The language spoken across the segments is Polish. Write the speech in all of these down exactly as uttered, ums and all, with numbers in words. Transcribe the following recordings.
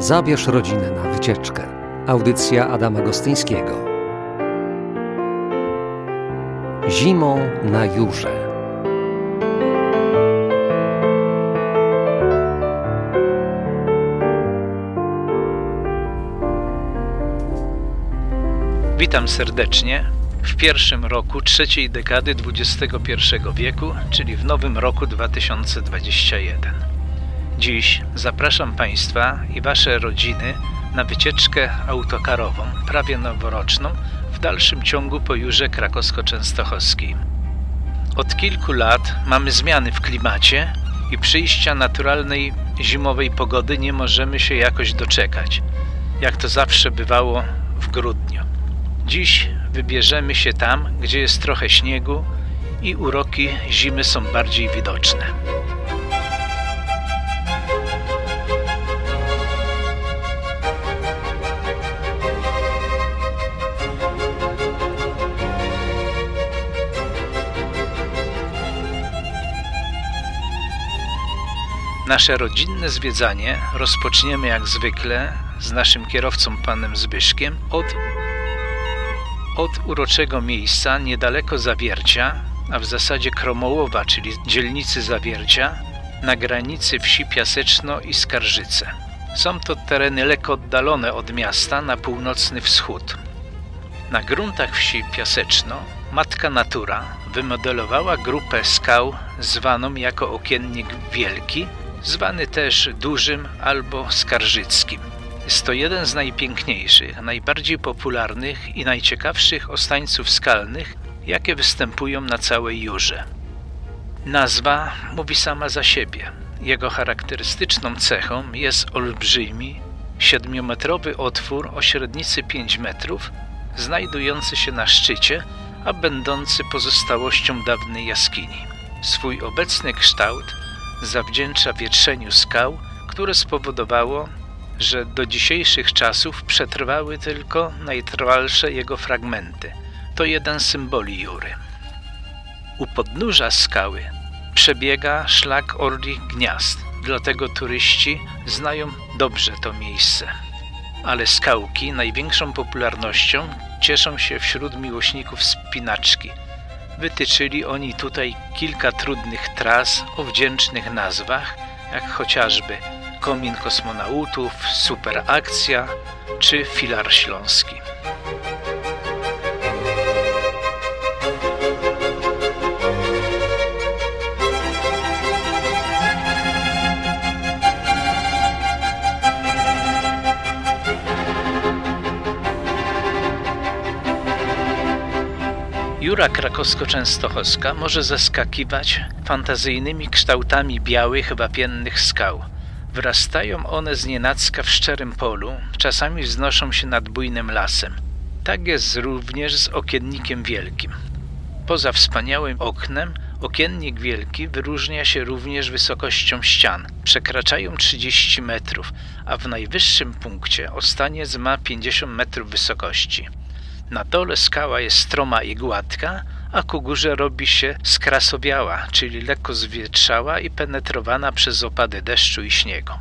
Zabierz rodzinę na wycieczkę. Audycja Adama Gostyńskiego. Zimą na Jurze. Witam serdecznie w pierwszym roku trzeciej dekady dwudziestego pierwszego wieku, czyli w nowym roku dwa tysiące dwudziestym pierwszym. Dziś zapraszam Państwa i Wasze rodziny na wycieczkę autokarową, prawie noworoczną, w dalszym ciągu po Jurze Krakowsko-Częstochowskiej. Od kilku lat mamy zmiany w klimacie i przyjścia naturalnej zimowej pogody nie możemy się jakoś doczekać, jak to zawsze bywało w grudniu. Dziś wybierzemy się tam, gdzie jest trochę śniegu i uroki zimy są bardziej widoczne. Nasze rodzinne zwiedzanie rozpoczniemy jak zwykle z naszym kierowcą panem Zbyszkiem od Od uroczego miejsca niedaleko Zawiercia, a w zasadzie Kromołowa, czyli dzielnicy Zawiercia, na granicy wsi Piaseczno i Skarżyce. Są to tereny lekko oddalone od miasta na północny wschód. Na gruntach wsi Piaseczno matka natura wymodelowała grupę skał zwaną jako Okiennik Wielki, zwany też Dużym albo Skarżyckim. Jest to jeden z najpiękniejszych, najbardziej popularnych i najciekawszych ostańców skalnych, jakie występują na całej Jurze. Nazwa mówi sama za siebie. Jego charakterystyczną cechą jest olbrzymi, siedmiometrowy otwór o średnicy pięć metrów, znajdujący się na szczycie, a będący pozostałością dawnej jaskini. Swój obecny kształt zawdzięcza wietrzeniu skał, które spowodowało, że do dzisiejszych czasów przetrwały tylko najtrwalsze jego fragmenty. To jeden z symboli Jury. U podnóża skały przebiega szlak Orlich Gniazd, dlatego turyści znają dobrze to miejsce. Ale skałki największą popularnością cieszą się wśród miłośników wspinaczki. Wytyczyli oni tutaj kilka trudnych tras o wdzięcznych nazwach, jak chociażby Komin Kosmonautów, Super Akcja czy Filar Śląski. Jura Krakowsko-Częstochowska może zaskakiwać fantazyjnymi kształtami białych, wapiennych skał. Wyrastają one znienacka w szczerym polu, czasami wznoszą się nad bujnym lasem. Tak jest również z Okiennikiem Wielkim. Poza wspaniałym oknem, Okiennik Wielki wyróżnia się również wysokością ścian. Przekraczają trzydzieści metrów, a w najwyższym punkcie ostaniec ma pięćdziesiąt metrów wysokości. Na dole skała jest stroma i gładka, a ku górze robi się skrasowiała, czyli lekko zwietrzała i penetrowana przez opady deszczu i śniegu.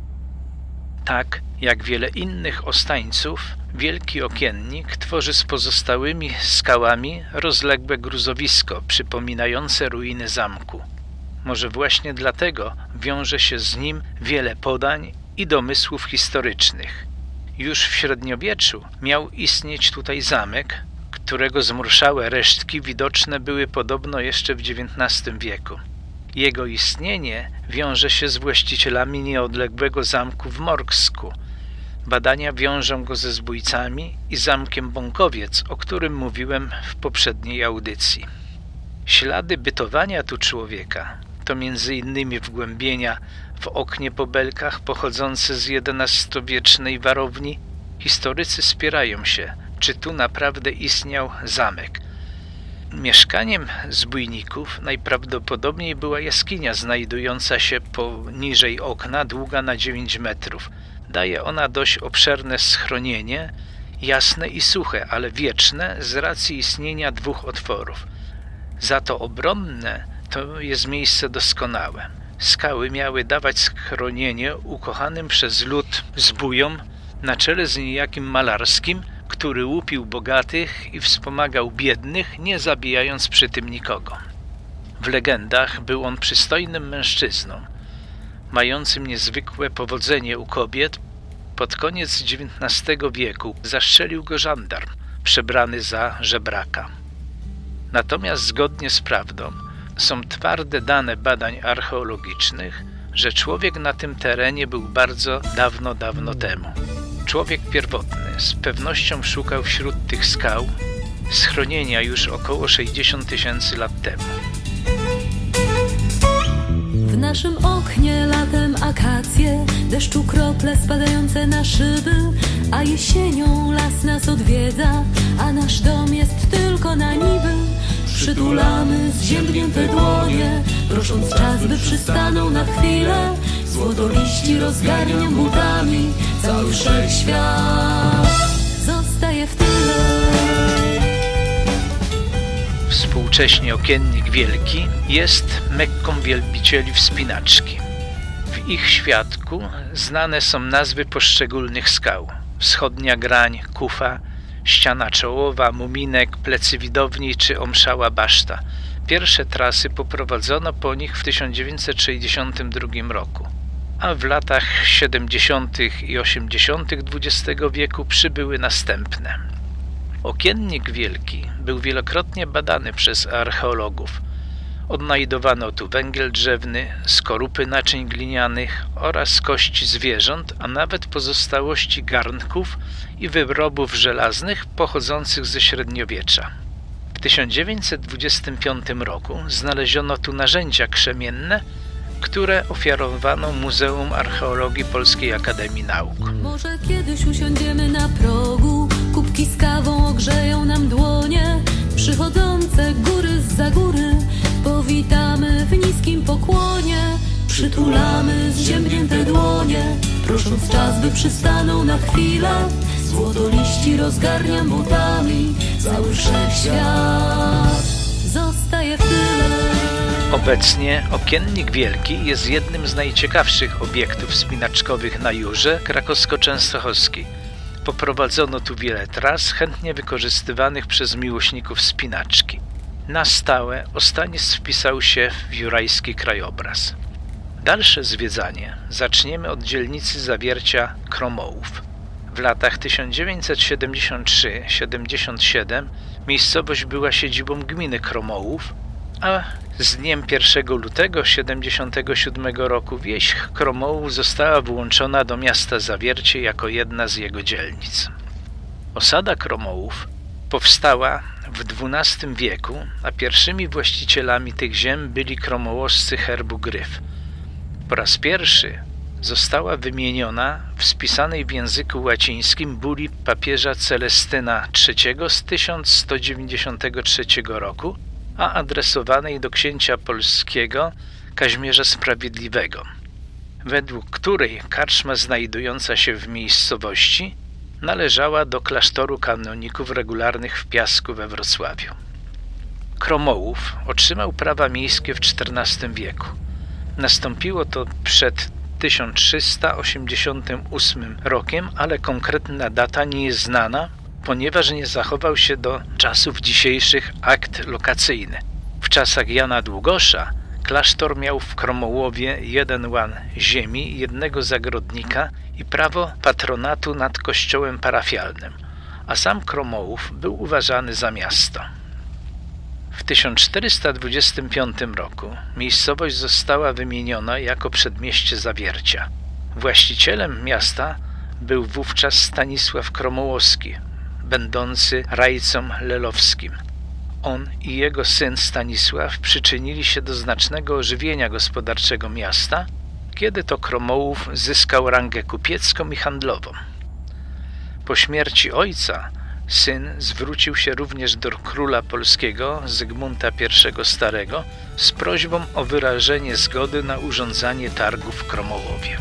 Tak jak wiele innych ostańców, Wielki Okiennik tworzy z pozostałymi skałami rozległe gruzowisko przypominające ruiny zamku. Może właśnie dlatego wiąże się z nim wiele podań i domysłów historycznych. Już w średniowieczu miał istnieć tutaj zamek, którego zmurszałe resztki widoczne były podobno jeszcze w dziewiętnastym wieku. Jego istnienie wiąże się z właścicielami nieodległego zamku w Morksku. Badania wiążą go ze zbójcami i zamkiem Bąkowiec, o którym mówiłem w poprzedniej audycji. Ślady bytowania tu człowieka to między innymi wgłębienia w oknie po belkach pochodzące z jedenastowiecznej warowni. Historycy spierają się, czy tu naprawdę istniał zamek. Mieszkaniem zbójników najprawdopodobniej była jaskinia znajdująca się poniżej okna, długa na dziewięć metrów. Daje ona dość obszerne schronienie, jasne i suche, ale wieczne z racji istnienia dwóch otworów. Za to obronne to jest miejsce doskonałe. Skały miały dawać schronienie ukochanym przez lud zbójom na czele z niejakim Malarskim, który łupił bogatych i wspomagał biednych, nie zabijając przy tym nikogo. W legendach był on przystojnym mężczyzną, mającym niezwykłe powodzenie u kobiet. Pod koniec dziewiętnastego wieku zastrzelił go żandarm, przebrany za żebraka. Natomiast zgodnie z prawdą są twarde dane badań archeologicznych, że człowiek na tym terenie był bardzo dawno, dawno temu. Człowiek pierwotny z pewnością szukał wśród tych skał schronienia już około sześćdziesiąt tysięcy lat temu. W naszym oknie latem akacje, deszczu krople spadające na szyby, a jesienią las nas odwiedza, a nasz dom jest tylko na niby. Przytulamy zziębnięte dłonie, prosząc czas, by przystanął na chwilę. Złotoliści rozgarniam butami, cały wszechświat zostaje w tyle. Współcześnie Okiennik Wielki jest Mekką wielbicieli wspinaczki. W ich świadku znane są nazwy poszczególnych skał: Wschodnia Grań, Kufa, Ściana Czołowa, Muminek, Plecy Widowni czy Omszała Baszta. Pierwsze trasy poprowadzono po nich w tysiąc dziewięćset sześćdziesiątym drugim roku, a w latach siedemdziesiątych i osiemdziesiątych dwudziestego wieku przybyły następne. Okiennik Wielki był wielokrotnie badany przez archeologów. Odnajdowano tu węgiel drzewny, skorupy naczyń glinianych oraz kości zwierząt, a nawet pozostałości garnków i wyrobów żelaznych pochodzących ze średniowiecza. W tysiąc dziewięćset dwudziestym piątym roku znaleziono tu narzędzia krzemienne, które ofiarowano Muzeum Archeologii Polskiej Akademii Nauk. Może kiedyś usiądziemy na progu, kubki z kawą ogrzeją nam dłonie, przychodzące góry zza góry powitamy w niskim pokłonie. Przytulamy zziębnięte dłonie, prosząc czas, by przystanął na chwilę. Złotoliści rozgarniam butami, cały wszechświat zostaje w tyle. Obecnie Okiennik Wielki jest jednym z najciekawszych obiektów wspinaczkowych na Jurze Krakowsko-Częstochowskiej. Poprowadzono tu wiele tras chętnie wykorzystywanych przez miłośników wspinaczki. Na stałe Ostaniec wpisał się w jurajski krajobraz. Dalsze zwiedzanie zaczniemy od dzielnicy Zawiercia Kromołów. W latach tysiąc dziewięćset siedemdziesiąt trzy do siedemdziesiąt siedem miejscowość była siedzibą gminy Kromołów, a z dniem pierwszego lutego tysiąc dziewięćset siedemdziesiątego siódmego roku wieś Kromołów została włączona do miasta Zawiercie jako jedna z jego dzielnic. Osada Kromołów powstała w dwunastym wieku, a pierwszymi właścicielami tych ziem byli kromołoscy herbu Gryf. Po raz pierwszy została wymieniona w spisanej w języku łacińskim bulli papieża Celestyna trzeciego z tysiąc sto dziewięćdziesiątego trzeciego roku, a adresowanej do księcia polskiego Kazimierza Sprawiedliwego, według której karczma znajdująca się w miejscowości należała do klasztoru kanoników regularnych w Piasku we Wrocławiu. Kromołów otrzymał prawa miejskie w czternastym wieku. Nastąpiło to przed tysiąc trzysta osiemdziesiątym ósmym rokiem, ale konkretna data nie jest znana, ponieważ nie zachował się do czasów dzisiejszych akt lokacyjny. W czasach Jana Długosza klasztor miał w Kromołowie jeden łan ziemi, jednego zagrodnika i prawo patronatu nad kościołem parafialnym, a sam Kromołów był uważany za miasto. W tysiąc czterysta dwudziestym piątym roku miejscowość została wymieniona jako przedmieście Zawiercia. Właścicielem miasta był wówczas Stanisław Kromołowski, będący rajcą lelowskim. On i jego syn Stanisław przyczynili się do znacznego ożywienia gospodarczego miasta, kiedy to Kromołów zyskał rangę kupiecką i handlową. Po śmierci ojca syn zwrócił się również do króla polskiego Zygmunta pierwszego Starego z prośbą o wyrażenie zgody na urządzanie targów w Kromołowie.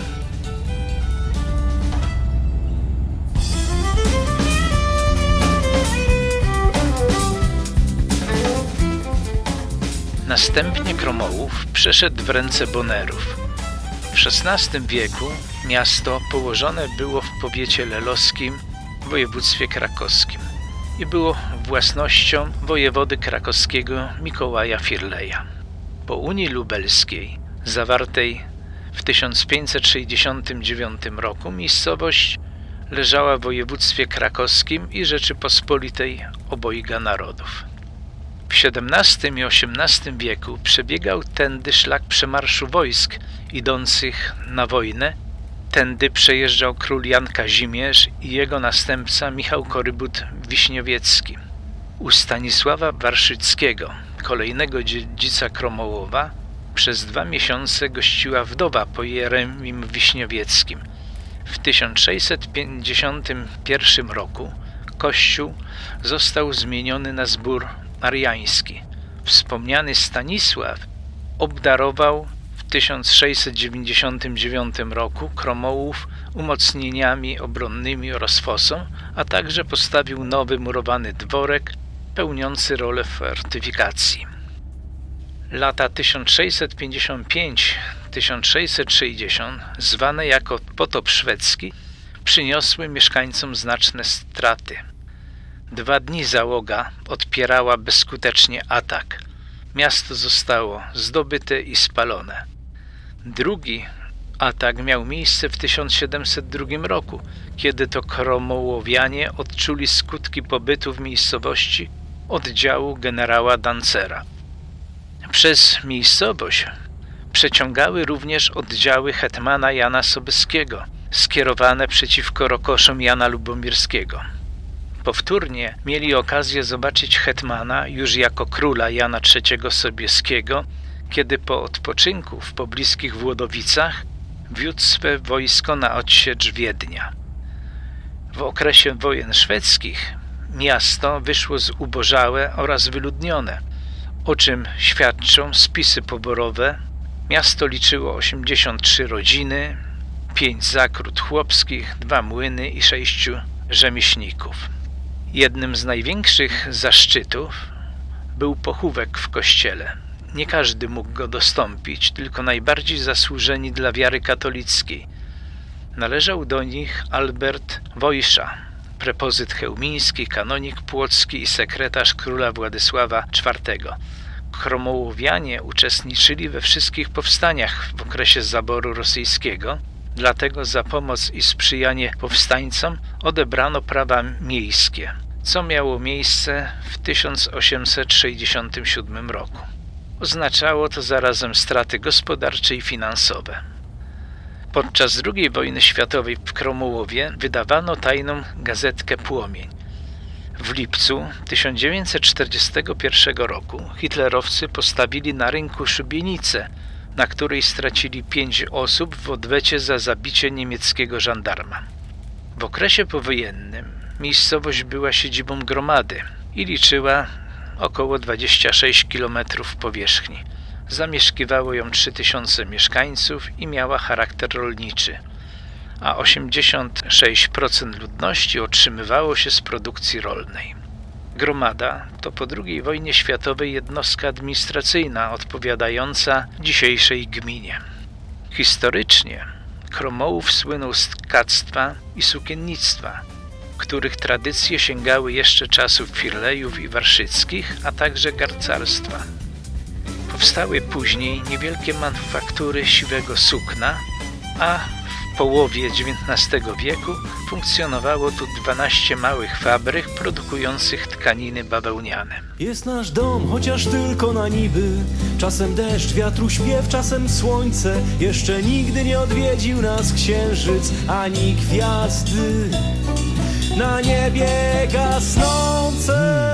Następnie Kromołów przeszedł w ręce Bonerów. W szesnastym wieku miasto położone było w powiecie lelowskim w województwie krakowskim i było własnością wojewody krakowskiego Mikołaja Firleja. Po Unii Lubelskiej, zawartej w tysiąc pięćset sześćdziesiątym dziewiątym roku, miejscowość leżała w województwie krakowskim i Rzeczypospolitej obojga narodów. W siedemnastym i osiemnastym wieku przebiegał tędy szlak przemarszu wojsk idących na wojnę. Tędy przejeżdżał król Jan Kazimierz i jego następca Michał Korybut-Wiśniowiecki. U Stanisława Warszyckiego, kolejnego dziedzica Kromołowa, przez dwa miesiące gościła wdowa po Jeremim Wiśniowieckim. W tysiąc sześćset pięćdziesiątym pierwszym roku kościół został zmieniony na zbór mariański. Wspomniany Stanisław obdarował w tysiąc sześćset dziewięćdziesiątym dziewiątym roku Kromołów umocnieniami obronnymi oraz fosą, a także postawił nowy murowany dworek pełniący rolę fortyfikacji. Lata tysiąc sześćset pięćdziesiąt pięć do tysiąc sześćset sześćdziesiąt, zwane jako potop szwedzki, przyniosły mieszkańcom znaczne straty. Dwa dni załoga odpierała bezskutecznie atak. Miasto zostało zdobyte i spalone. Drugi atak miał miejsce w tysiąc siedemset drugim roku, kiedy to Kromołowianie odczuli skutki pobytu w miejscowości oddziału generała Dancera. Przez miejscowość przeciągały również oddziały hetmana Jana Sobieskiego, skierowane przeciwko rokoszom Jana Lubomirskiego. Powtórnie mieli okazję zobaczyć hetmana już jako króla Jana trzeciego Sobieskiego, kiedy po odpoczynku w pobliskich Włodowicach wiódł swe wojsko na odsiecz Wiednia. W okresie wojen szwedzkich miasto wyszło zubożałe oraz wyludnione, o czym świadczą spisy poborowe. Miasto liczyło osiemdziesiąt trzy rodziny, pięć zakrót chłopskich, dwa młyny i sześciu rzemieślników. Jednym z największych zaszczytów był pochówek w kościele. Nie każdy mógł go dostąpić, tylko najbardziej zasłużeni dla wiary katolickiej. Należał do nich Albert Wojsza, prepozyt chełmiński, kanonik płocki i sekretarz króla Władysława czwartego. Kromołowianie uczestniczyli we wszystkich powstaniach w okresie zaboru rosyjskiego, dlatego za pomoc i sprzyjanie powstańcom odebrano prawa miejskie, co miało miejsce w tysiąc osiemset sześćdziesiątym siódmym roku. Oznaczało to zarazem straty gospodarcze i finansowe. Podczas drugiej wojny światowej w Kromołowie wydawano tajną gazetkę Płomień. W lipcu tysiąc dziewięćset czterdziestego pierwszego roku hitlerowcy postawili na rynku szubienicę, na której stracili pięć osób w odwecie za zabicie niemieckiego żandarma. W okresie powojennym miejscowość była siedzibą gromady i liczyła około dwadzieścia sześć kilometrów powierzchni. Zamieszkiwało ją trzy tysiące mieszkańców i miała charakter rolniczy, a osiemdziesiąt sześć procent ludności otrzymywało się z produkcji rolnej. Gromada to po drugiej wojnie światowej jednostka administracyjna odpowiadająca dzisiejszej gminie. Historycznie Kromołów słynął z tkactwa i sukiennictwa, których tradycje sięgały jeszcze czasów Firlejów i Warszyckich, a także garcarstwa. Powstały później niewielkie manufaktury siwego sukna, a w połowie dziewiętnastego wieku funkcjonowało tu dwanaście małych fabryk produkujących tkaniny bawełniane. Jest nasz dom, chociaż tylko na niby. Czasem deszcz, wiatru śpiew, czasem słońce. Jeszcze nigdy nie odwiedził nas księżyc, ani gwiazdy na niebie gasnące.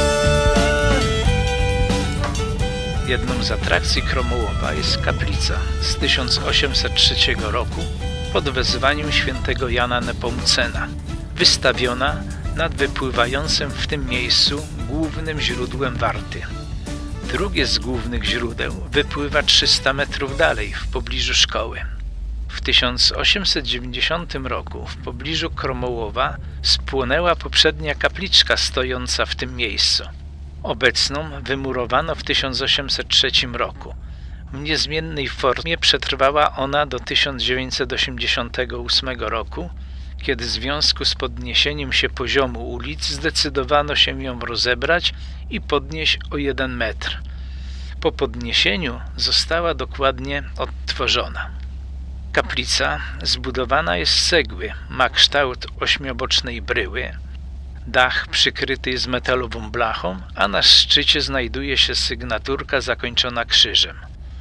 Jedną z atrakcji Kromołowa jest kaplica z tysiąc osiemset trzeciego roku pod wezwaniem świętego Jana Nepomucena, wystawiona nad wypływającym w tym miejscu głównym źródłem Warty. Drugie z głównych źródeł wypływa trzysta metrów dalej, w pobliżu szkoły. W tysiąc osiemset dziewięćdziesiątym roku w pobliżu Kromołowa spłonęła poprzednia kapliczka stojąca w tym miejscu. Obecną wymurowano w tysiąc osiemset trzecim roku. W niezmiennej formie przetrwała ona do tysiąc dziewięćset osiemdziesiątego ósmego roku, kiedy w związku z podniesieniem się poziomu ulic zdecydowano się ją rozebrać i podnieść o jeden metr. Po podniesieniu została dokładnie odtworzona. Kaplica zbudowana jest z cegły, ma kształt ośmiobocznej bryły. Dach przykryty jest metalową blachą, a na szczycie znajduje się sygnaturka zakończona krzyżem.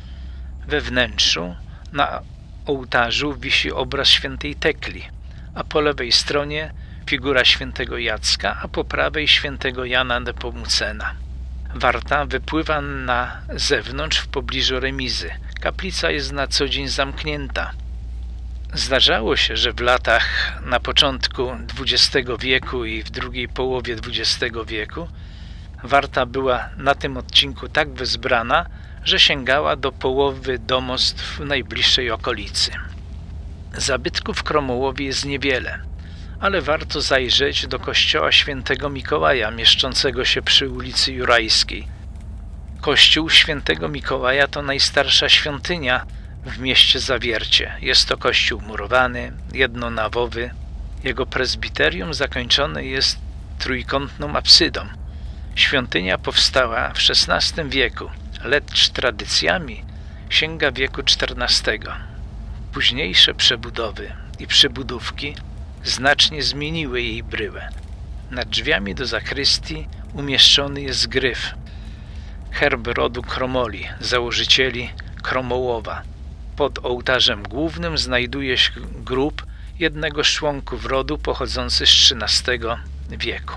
We wnętrzu na ołtarzu wisi obraz świętej Tekli, a po lewej stronie figura świętego Jacka, a po prawej świętego Jana Nepomucena. Warta wypływa na zewnątrz w pobliżu remizy. Kaplica jest na co dzień zamknięta. Zdarzało się, że w latach na początku dwudziestego wieku i w drugiej połowie dwudziestego wieku Warta była na tym odcinku tak wezbrana, że sięgała do połowy domostw w najbliższej okolicy. Zabytków w Kromołowie jest niewiele, ale warto zajrzeć do kościoła świętego Mikołaja mieszczącego się przy ulicy Jurajskiej. Kościół świętego Mikołaja to najstarsza świątynia w mieście Zawiercie. Jest to kościół murowany, jednonawowy. Jego prezbiterium zakończone jest trójkątną absydą. Świątynia powstała w szesnastym wieku, lecz tradycjami sięga wieku czternastego. Późniejsze przebudowy i przybudówki znacznie zmieniły jej bryłę. Nad drzwiami do zakrystii umieszczony jest gryf, herb rodu Kromoli, założycieli Kromołowa. Pod ołtarzem głównym znajduje się grób jednego z członków rodu pochodzący z trzynastego wieku.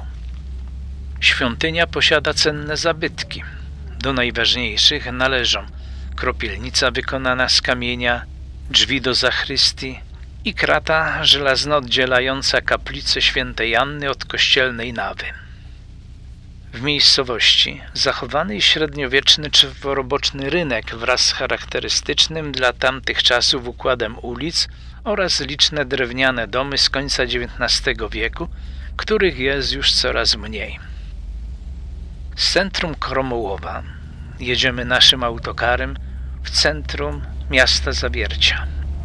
Świątynia posiada cenne zabytki. Do najważniejszych należą kropielnica wykonana z kamienia, drzwi do zachrystii i krata żelazna oddzielająca kaplicę świętej Anny od kościelnej nawy. W miejscowości zachowany jest średniowieczny czworoboczny rynek wraz z charakterystycznym dla tamtych czasów układem ulic oraz liczne drewniane domy z końca dziewiętnastego wieku, których jest już coraz mniej. Z centrum Kromołowa jedziemy naszym autokarem w centrum miasta Zawiercia.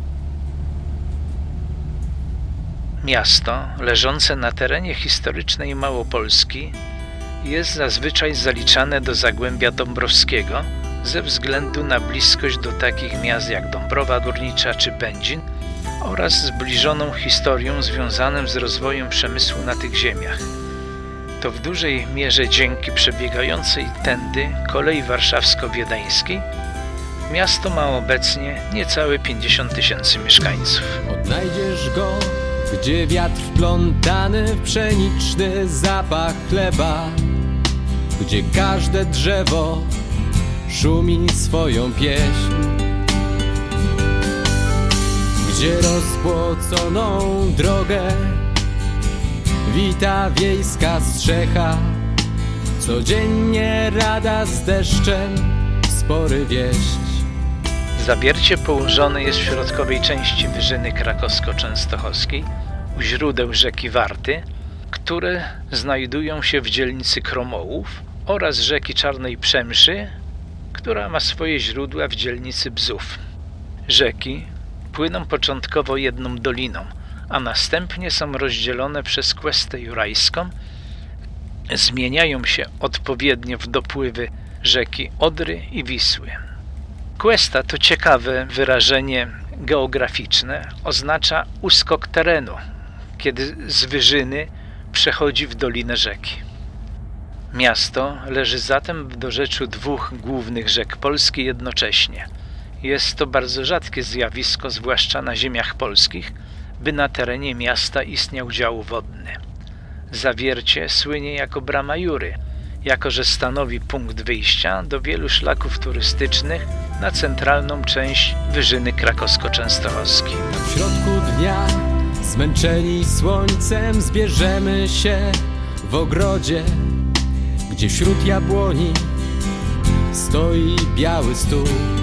Miasto, leżące na terenie historycznej Małopolski, jest zazwyczaj zaliczane do Zagłębia Dąbrowskiego ze względu na bliskość do takich miast jak Dąbrowa Górnicza czy Będzin oraz zbliżoną historią związaną z rozwojem przemysłu na tych ziemiach. To w dużej mierze dzięki przebiegającej tędy kolei warszawsko-wiedeńskiej miasto ma obecnie niecałe pięćdziesiąt tysięcy mieszkańców. Odnajdziesz go, gdzie wiatr wplątany w pszeniczny zapach chleba, gdzie każde drzewo szumi swoją pieśń, gdzie rozpłoconą drogę wita wiejska strzecha, codziennie rada z deszczem spory wieść. Zawiercie położone jest w środkowej części Wyżyny Krakowsko-Częstochowskiej u źródeł rzeki Warty, które znajdują się w dzielnicy Kromołów, oraz rzeki Czarnej Przemszy, która ma swoje źródła w dzielnicy Bzów. Rzeki płyną początkowo jedną doliną, a następnie są rozdzielone przez Questę Jurajską, zmieniają się odpowiednio w dopływy rzeki Odry i Wisły. Questa to ciekawe wyrażenie geograficzne, oznacza uskok terenu, kiedy z wyżyny przechodzi w dolinę rzeki. Miasto leży zatem w dorzeczu dwóch głównych rzek Polski jednocześnie. Jest to bardzo rzadkie zjawisko, zwłaszcza na ziemiach polskich, by na terenie miasta istniał dział wodny. Zawiercie słynie jako brama Jury, jako że stanowi punkt wyjścia do wielu szlaków turystycznych na centralną część Wyżyny Krakowsko-Częstochowskiej. W środku dnia, zmęczeni słońcem, zbierzemy się w ogrodzie, gdzie wśród jabłoni stoi biały stół.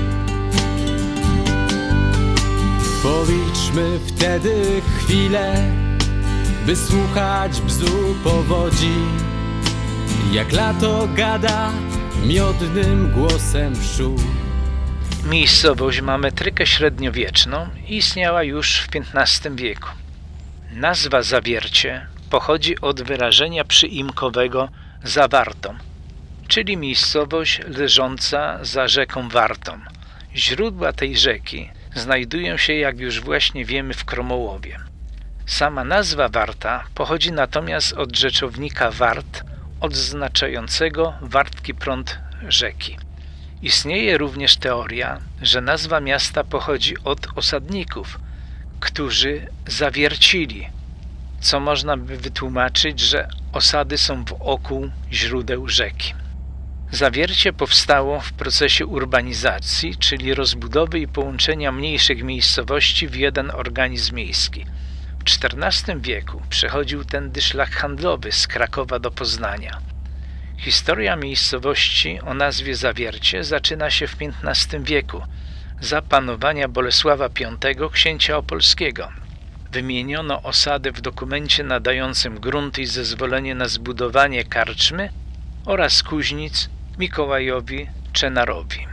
Policzmy wtedy chwilę, by słuchać bzu powodzi, jak lato gada miodnym głosem pszczół. Miejscowość ma metrykę średniowieczną i istniała już w piętnastym wieku. Nazwa Zawiercie pochodzi od wyrażenia przyimkowego za Wartą, czyli miejscowość leżąca za rzeką Wartą. Źródła tej rzeki znajdują się, jak już właśnie wiemy, w Kromołowie. Sama nazwa Warta pochodzi natomiast od rzeczownika wart, odznaczającego wartki prąd rzeki. Istnieje również teoria, że nazwa miasta pochodzi od osadników, którzy zawiercili, co można by wytłumaczyć, że osady są wokół źródeł rzeki. Zawiercie powstało w procesie urbanizacji, czyli rozbudowy i połączenia mniejszych miejscowości w jeden organizm miejski. W czternastym wieku przechodził tędy szlak handlowy z Krakowa do Poznania. Historia miejscowości o nazwie Zawiercie zaczyna się w piętnastym wieku, za panowania Bolesława Piątego, księcia opolskiego. Wymieniono osadę w dokumencie nadającym grunt i zezwolenie na zbudowanie karczmy oraz kuźnic Mikołajowi Czenarowi.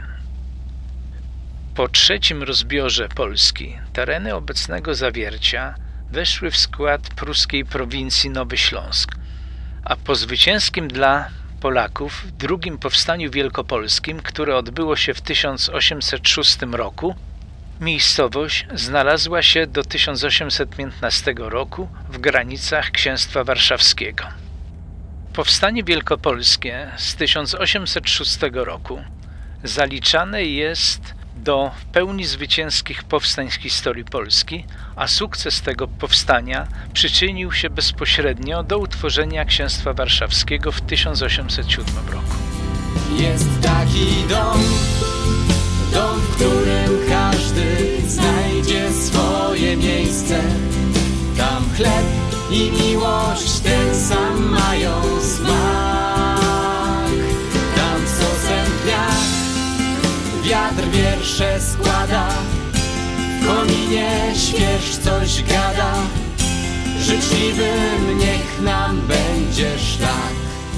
Po trzecim rozbiorze Polski tereny obecnego Zawiercia weszły w skład pruskiej prowincji Nowy Śląsk, a po zwycięskim dla Polaków w drugim powstaniu wielkopolskim, które odbyło się w tysiąc osiemset szóstym roku, miejscowość znalazła się do tysiąc osiemset piętnastego roku w granicach Księstwa Warszawskiego. Powstanie wielkopolskie z tysiąc osiemset szóstego roku zaliczane jest do w pełni zwycięskich powstań z historii Polski, a sukces tego powstania przyczynił się bezpośrednio do utworzenia Księstwa Warszawskiego w tysiąc osiemset siódmym roku. Jest taki dom, dom, w którym każdy znajdzie swoje miejsce. Tam chleb i miłość ten sam mają smak. Tam sosem piach, wiatr wiersze składa, w kominie świerz coś gada. Życzliwym niech nam będzie szlak.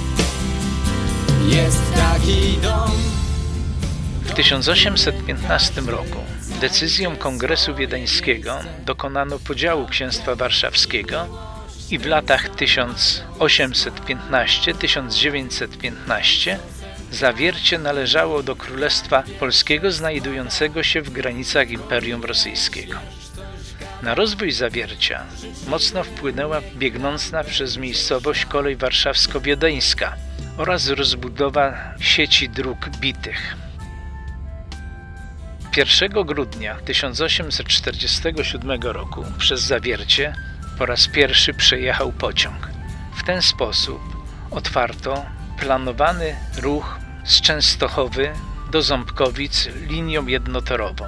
Jest taki dom. W tysiąc osiemset piętnastym roku decyzją Kongresu Wiedeńskiego dokonano podziału Księstwa Warszawskiego i w latach tysiąc osiemset piętnastego do tysiąc dziewięćset piętnastego Zawiercie należało do Królestwa Polskiego znajdującego się w granicach Imperium Rosyjskiego. Na rozwój Zawiercia mocno wpłynęła biegnąca przez miejscowość kolej warszawsko-wiedeńska oraz rozbudowa sieci dróg bitych. pierwszego grudnia tysiąc osiemset czterdziestego siódmego roku przez Zawiercie po raz pierwszy przejechał pociąg. W ten sposób otwarto planowany ruch z Częstochowy do Ząbkowic linią jednotorową.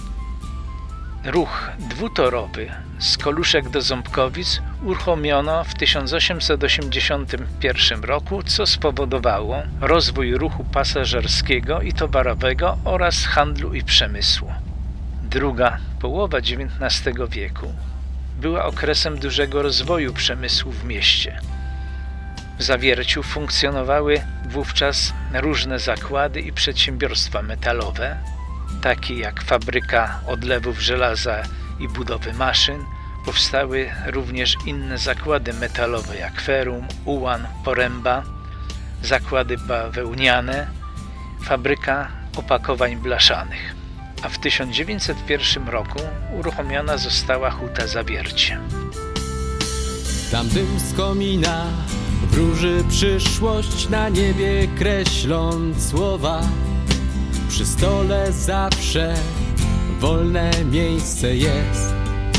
Ruch dwutorowy z Koluszek do Ząbkowic uruchomiono w tysiąc osiemset osiemdziesiątym pierwszym roku, co spowodowało rozwój ruchu pasażerskiego i towarowego oraz handlu i przemysłu. Druga połowa dziewiętnastego wieku była okresem dużego rozwoju przemysłu w mieście. W Zawierciu funkcjonowały wówczas różne zakłady i przedsiębiorstwa metalowe, takie jak fabryka odlewów żelaza i budowy maszyn. Powstały również inne zakłady metalowe jak Ferum, Ułan, Poręba, zakłady bawełniane, fabryka opakowań blaszanych. A w tysiąc dziewięćset pierwszym roku uruchomiona została huta Zawiercie. Tam dym z komina wróży przyszłość, na niebie kreśląc słowa. Przy stole zawsze wolne miejsce jest.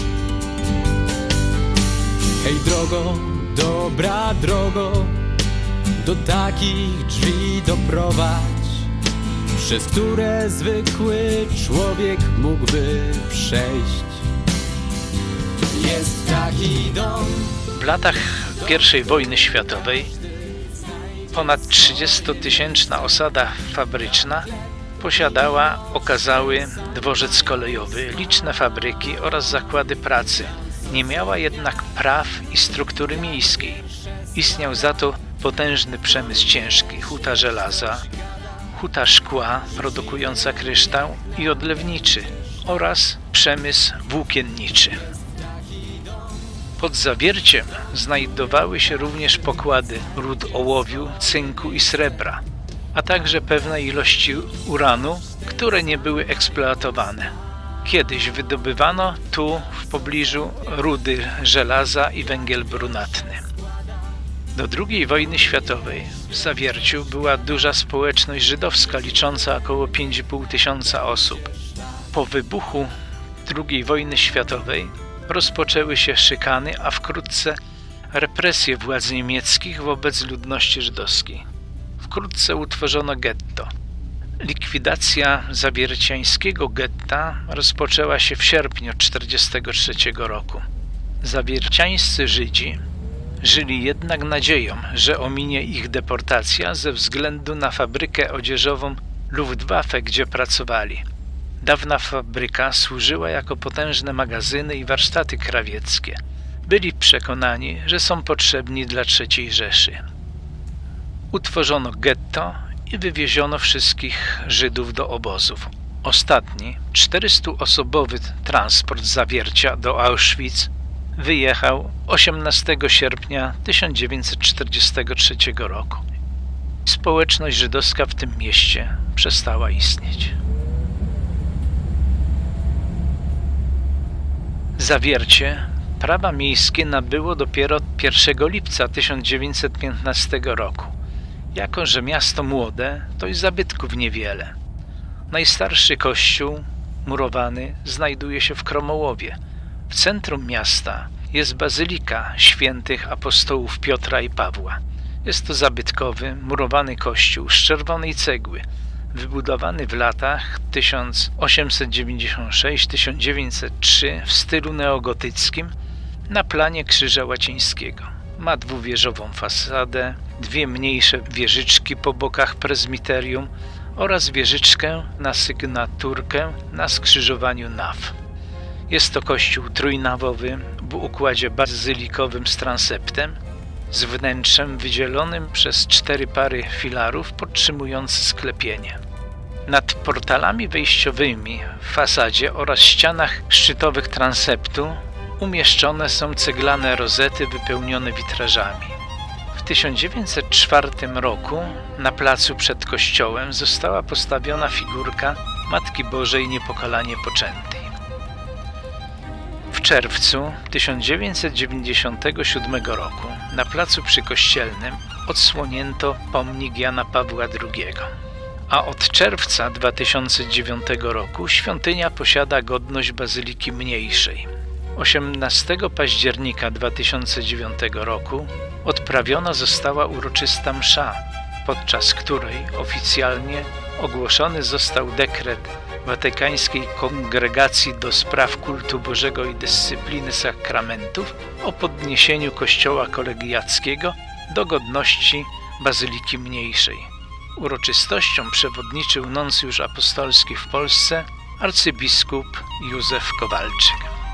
Hej drogo, dobra drogo, do takich drzwi doprowadź, przez które zwykły człowiek mógłby przejść. Jest taki dom. W latach pierwszej wojny światowej ponad trzydziestotysięczna osada fabryczna posiadała okazały dworzec kolejowy, liczne fabryki oraz zakłady pracy. Nie miała jednak praw i struktury miejskiej. Istniał za to potężny przemysł ciężki, huta żelaza, huta szkła produkująca kryształ i odlewniczy oraz przemysł włókienniczy. Pod Zawierciem znajdowały się również pokłady ród ołowiu, cynku i srebra, a także pewne ilości uranu, które nie były eksploatowane. Kiedyś wydobywano tu w pobliżu rudy żelaza i węgiel brunatny. Do drugiej wojny światowej w Zawierciu była duża społeczność żydowska licząca około pięć i pół tysiąca osób. Po wybuchu drugiej wojny światowej rozpoczęły się szykany, a wkrótce represje władz niemieckich wobec ludności żydowskiej. Wkrótce utworzono getto. Likwidacja zawierciańskiego getta rozpoczęła się w sierpniu tysiąc dziewięćset czterdziestego trzeciego roku. Zawierciańscy Żydzi żyli jednak nadzieją, że ominie ich deportacja ze względu na fabrykę odzieżową Luftwaffe, gdzie pracowali. Dawna fabryka służyła jako potężne magazyny i warsztaty krawieckie. Byli przekonani, że są potrzebni dla trzeciej Rzeszy. Utworzono getto i wywieziono wszystkich Żydów do obozów. Ostatni, czterystoosobowy transport z Zawiercia do Auschwitz wyjechał osiemnastego sierpnia tysiąc dziewięćset czterdziestego trzeciego roku. Społeczność żydowska w tym mieście przestała istnieć. Zawiercie prawa miejskie nabyło dopiero pierwszego lipca tysiąc dziewięćset piętnastego roku. Jako że miasto młode, to i zabytków niewiele. Najstarszy kościół murowany znajduje się w Kromołowie. W centrum miasta jest bazylika świętych apostołów Piotra i Pawła. Jest to zabytkowy, murowany kościół z czerwonej cegły, wybudowany w latach tysiąc osiemset dziewięćdziesiąt sześć do tysiąc dziewięćset trzy w stylu neogotyckim na planie Krzyża Łacińskiego. Ma dwuwieżową fasadę, dwie mniejsze wieżyczki po bokach prezbiterium oraz wieżyczkę na sygnaturkę na skrzyżowaniu naw. Jest to kościół trójnawowy w układzie bazylikowym z transeptem, z wnętrzem wydzielonym przez cztery pary filarów podtrzymujący sklepienie. Nad portalami wejściowymi w fasadzie oraz ścianach szczytowych transeptu umieszczone są ceglane rozety wypełnione witrażami. W tysiąc dziewięćset czwartym roku na placu przed kościołem została postawiona figurka Matki Bożej Niepokalanie Poczętej. W czerwcu tysiąc dziewięćset dziewięćdziesiątego siódmego roku na placu przykościelnym odsłonięto pomnik Jana Pawła drugiego, a od czerwca dwa tysiące dziewiątego roku świątynia posiada godność bazyliki mniejszej. osiemnastego października dwa tysiące dziewiątego roku odprawiona została uroczysta msza, podczas której oficjalnie ogłoszony został dekret Watykańskiej Kongregacji do Spraw Kultu Bożego i Dyscypliny Sakramentów o podniesieniu kościoła kolegiackiego do godności bazyliki mniejszej. Uroczystością przewodniczył nuncjusz apostolski w Polsce arcybiskup Józef Kowalczyk.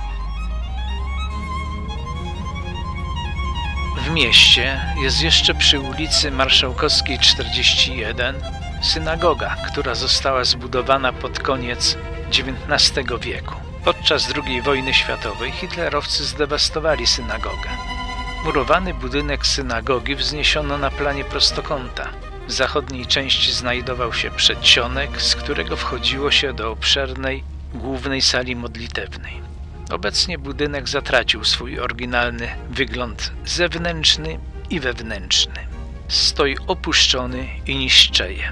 W mieście jest jeszcze przy ulicy Marszałkowskiej czterdzieści jeden synagoga, która została zbudowana pod koniec dziewiętnastego wieku. Podczas drugiej wojny światowej hitlerowcy zdewastowali synagogę. Murowany budynek synagogi wzniesiono na planie prostokąta. W zachodniej części znajdował się przedsionek, z którego wchodziło się do obszernej, głównej sali modlitewnej. Obecnie budynek zatracił swój oryginalny wygląd zewnętrzny i wewnętrzny. Stoi opuszczony i niszczeje.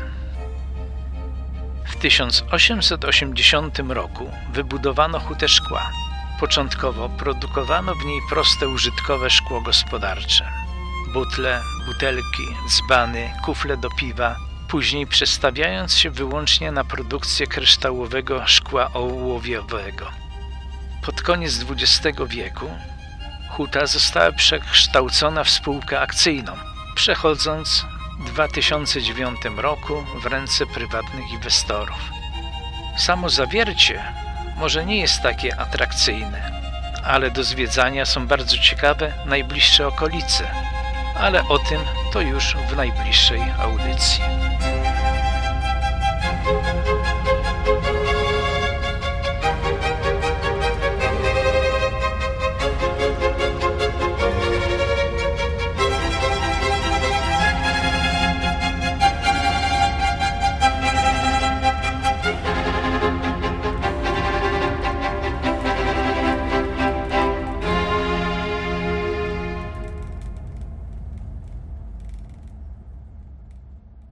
W tysiąc osiemset osiemdziesiątym roku wybudowano hutę szkła. Początkowo produkowano w niej proste użytkowe szkło gospodarcze. Butle, butelki, dzbany, kufle do piwa, później przestawiając się wyłącznie na produkcję kryształowego szkła ołowiowego. Pod koniec dwudziestego wieku huta została przekształcona w spółkę akcyjną, przechodząc w dwa tysiące dziewiątym roku w ręce prywatnych inwestorów. Samo Zawiercie może nie jest takie atrakcyjne, ale do zwiedzania są bardzo ciekawe najbliższe okolice, ale o tym to już w najbliższej audycji.